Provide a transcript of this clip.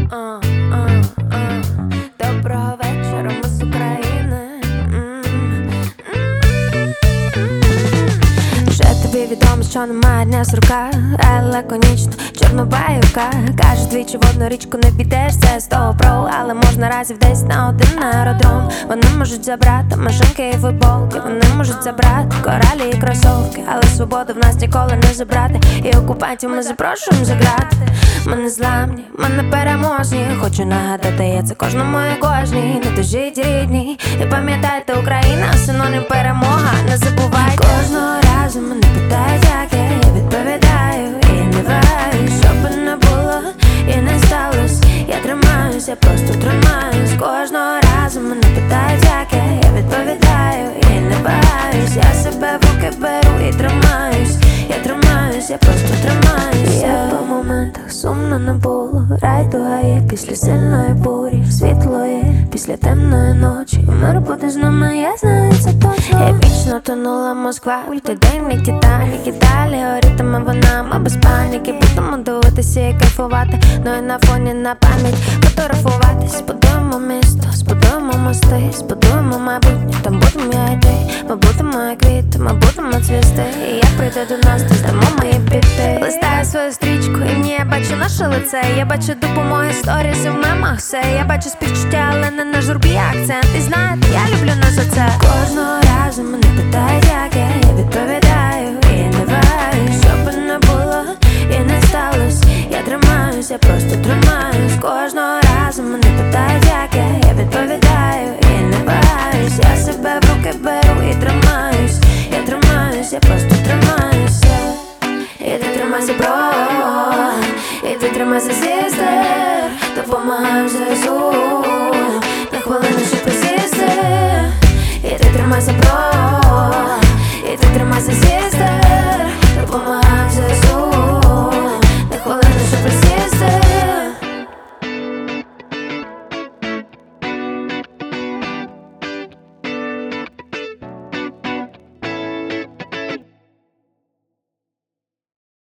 Доброго вечора, ми з України. Вже тобі відомо, що немає дня сурка, але лаконічно, чорнобаюка. Каже, двічі в одну річку не підеш, це з того про. Але можна разів десь на один аеродром. Вони можуть забрати машинки і футболки, вони можуть забрати коралі і кросовки, але свободу в нас ніколи не забрати. І окупантів ми запрошуємо заграти. Ми не зламні, ми не переможні. Хочу нагадати, я це кожному і кожній. Не дожіть рідні, і пам'ятайте, Україна синонім перемога. Не забувайте. Кожного разу мене питають, як я відповідаю. І не вагаю, що би не було і не сталося. Я тримаюсь, я просто тримаюсь. Кожного разу мене питають, як я відповідаю. І не вагаюсь, я себе в руки беру і тримаюсь. Я тримаюсь, я просто тримаюсь. Я по моментах сумно не було. Райдуга є після сильної бурі, світло є після темної ночі. Мир буде з нами, я знаю це точно. Я вічно тонула Москва, ультиденний Титанік. І далі горітиме вона, ми без паніки. Будемо дивитися і кайфувати, ну і на фоні на пам'ять фотографуватись. Збудуємо місто, збудуємо мости, збудуємо майбутнє, там будемо я і ти. Ми будемо як квіти, ми будемо цвісти. І як прийде до нас, то здамо мої біти. Листаю свою стрічку, і в ній я бачу наше лице. Я бачу допомоги сторіс і в мемах все. Я бачу співчуття, але не на журбі акцент. І знаєте, я люблю нас за це. Кожного разу мене питають, як я відповідаю. І не вагаю, що би не було і не сталося. Я тримаюсь, я просто тримаюсь. Кожного разу мене питають, як я відповідаю. І не вагаюсь, я себе в руки беру і тримаюсь. Я тримаюсь, я просто тримаюся. І ти тримайся, бро, і ти тримайся, сестер. Допомагаю ЗСУ, на хвилину ще